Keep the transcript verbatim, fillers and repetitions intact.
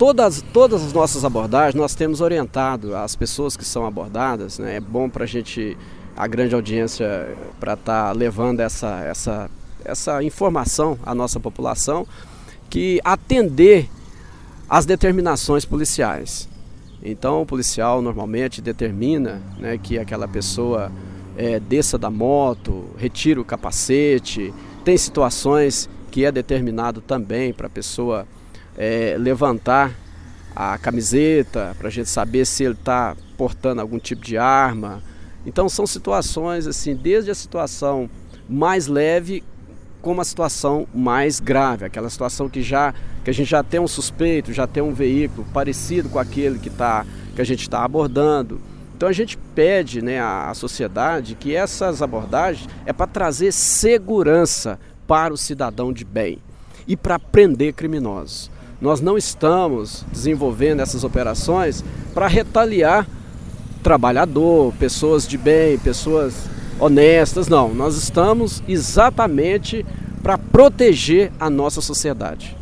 todas, todas as nossas abordagens nós temos orientado as pessoas que são abordadas, né? É bom para a gente, a grande audiência, para estar tá levando essa, essa, essa informação à nossa população, que atender às determinações policiais. Então o policial normalmente determina, né, que aquela pessoa é, desça da moto, retire o capacete. Tem situações que é determinado também para a pessoa é, levantar a camiseta, para a gente saber se ele está portando algum tipo de arma. Então são situações assim, desde a situação mais leve como a situação mais grave, aquela situação que, já, que a gente já tem um suspeito, já tem um veículo parecido com aquele que, tá, que a gente está abordando. Então a gente pede, né, à, à sociedade que essas abordagens é para trazer segurança para o cidadão de bem e para prender criminosos. Nós não estamos desenvolvendo essas operações para retaliar trabalhador, pessoas de bem, pessoas honestas, não. Nós estamos exatamente para proteger a nossa sociedade.